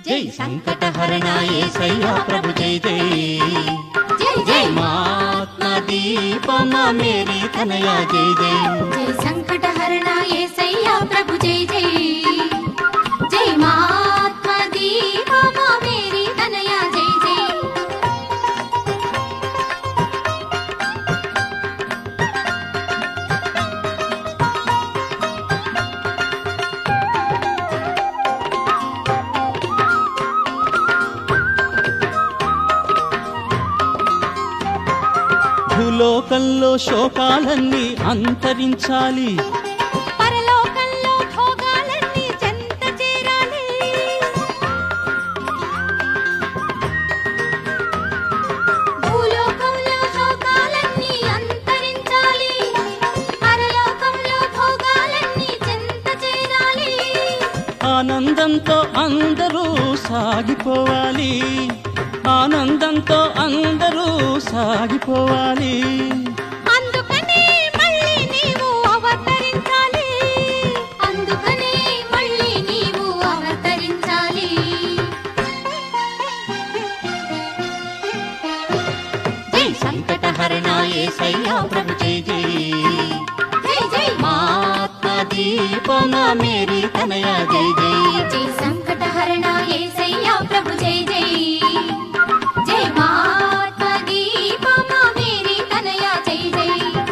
జై సంకటహరణ యేసయ్యా ప్రభు జై జై జై జై మహాత్మా దీపమా మేరీ తనయా జై జై జై సంకటహరణ యేసయ్యా ప్రభు జై జై జై మహాత్మా దీపమా మేరీ తనయా జై జై భూలోకంలో శోకాలన్నీ అంతరించాలి, పరలోకంలో భోగాలన్నీ చెంత చేరాలి. భూలోకంలో శోకాలన్నీ అంతరించాలి, పరలోకంలో భోగాలన్నీ చెంత చేరాలి. ఆనందంతో అందరూ సాగిపోవాలి, ఆనందంతో అందరూ సాగిపోవాలి. అందుకనే మళ్ళీ నీవు అవతరించాలి, అందుకనే మళ్ళీ నీవు అవతరించాలి. జై సంకటహరణ యేసయ్యా ప్రభు జై జై జై జై మహాత్మా దీపమా మేరీ తనయా జై జై జై సంకటహరణ యేసయ్యా ప్రభు జై జై జై మహాత్మా దీపమా మేరీ తనయా జై జై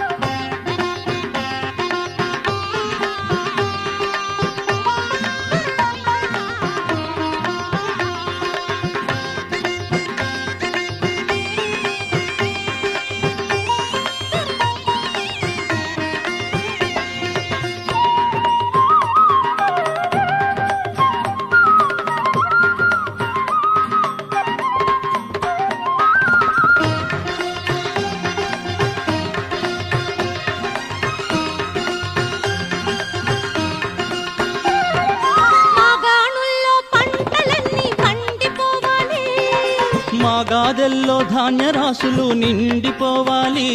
మాగాణుల్లో పంటలన్నీ పండిపోవాలి, మా గాదెల్లో ధాన్యరాశులు నిండిపోవాలి.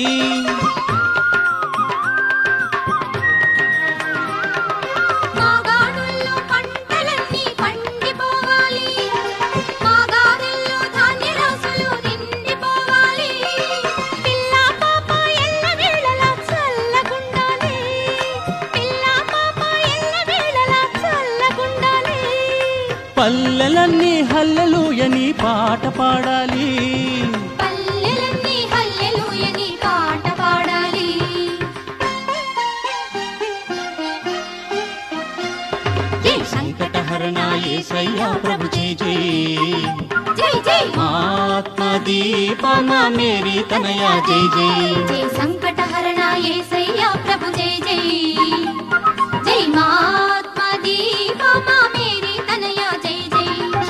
మాగాణుల్లో పంటలన్నీ పండిపోవాలి, మాగాణుల్లో ధాన్యరాశులు నిండిపోవాలి. పిల్ల పాప ఎల్లవేళలా చల్లగుండాలి, పిల్ల పాప ఎల్లవేళలా చల్లగుండాలి. పల్లెలన్నీ హల్లెలూయని పాట పాడాలి, పల్లెలన్నీ హల్లెలూయని పాట పాడాలి. జై సంకటహరణ యేసయ్యా ప్రభు జై జై జై జై మహాత్మా దీపమా మేరీ తనయా జై జై జై సంకటహరణ యేసయ్యా ప్రభు జై జై జై మహాత్మా దీపమా మేరీ తనయా జై జై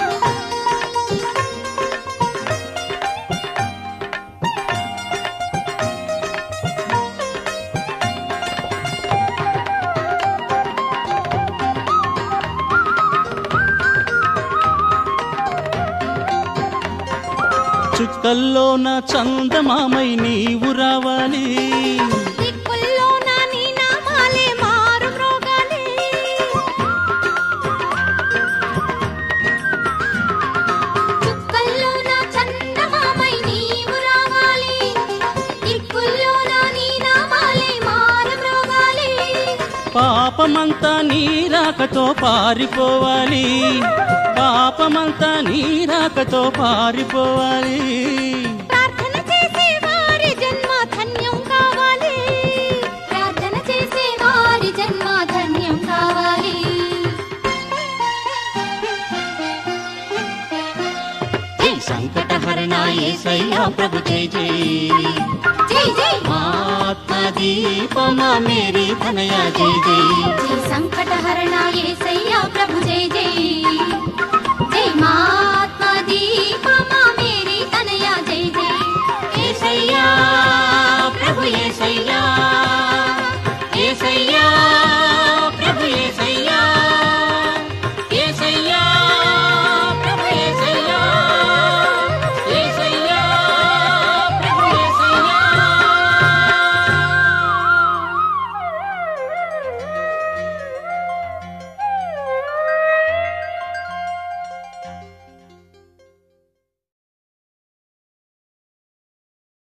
చుక్కల్లోన చందమామై నీవు రావాలి, దిక్కుల్లోన నీ నామాలే మారు మ్రోగాలి. చుక్కల్లోన చందమామై నీవు రావాలి, దిక్కుల్లోన నీ నామాలే మారు మ్రోగాలి. పాపమంతా నీరాకతో పారిపోవాలి, పాపమంతా నీరాకతో పారిపోవాలి. ప్రార్థన చేసే వారి జన్మ ధన్యం కావాలి, ప్రార్థన చేసే వారి జన్మ ధన్యం కావాలి. జై సంకటహరణ యేసయ్యా ప్రభు జై జై జై జై మహాత్మా దీపమా మేరీ తనయా జై జై జై సంకటహరణ యేసయ్యా ప్రభు